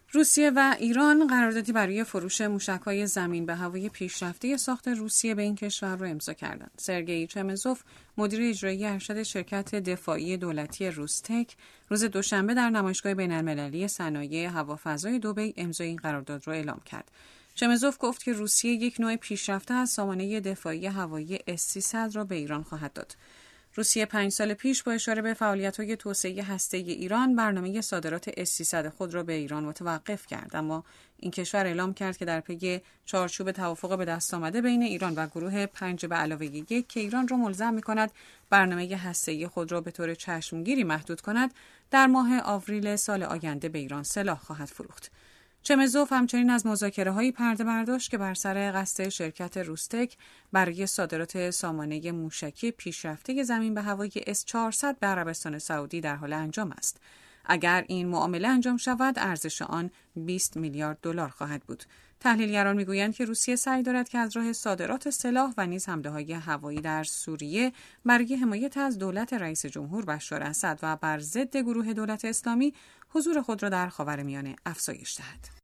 روسیه و ایران قراردادی برای فروش موشک‌های زمین به هوایی پیشرفته ساخت روسیه به این کشور را امضا کردند. سرگئی چمزوف، مدیر اجرایی ارشد شرکت دفاعی دولتی روستک، روز دوشنبه در نمایشگاه بین‌المللی صنایع هوافضای دبی امضای این قرارداد را اعلام کرد. چمزوف گفت که روسیه یک نوع پیشرفته از سامانه دفاعی هوایی S-300 را به ایران خواهد داد. روسیه 5 سال پیش با اشاره به فعالیت‌های توسعه هسته‌ای ایران برنامه صادرات S-300 خود را به ایران متوقف کرد، اما این کشور اعلام کرد که در پی چارچوب توافق به دست آمده بین ایران و گروه 5+1 که ایران را ملزم می‌کند برنامه هسته‌ای خود را به طور چشمگیری محدود کند، در ماه آوریل سال آینده به ایران سلاح خواهد فروخت. چمزوف همچنین از مذاکره‌های پرده برداشت که بر سر قصد شرکت روستک برای صادرات سامانه موشکی پیشرفته زمین به هوایی S-400 به عربستان سعودی در حال انجام است. اگر این معامله انجام شود، ارزش آن 20 میلیارد دلار خواهد بود. تحلیلگران میگویند که روسیه سعی دارد که از راه صادرات سلاح و نیز حمله‌های هوایی در سوریه برای حمایت از دولت رئیس جمهور بشار اسد و بر ضد گروه دولت اسلامی حضور خود را در خاورمیانه افزایش دهد.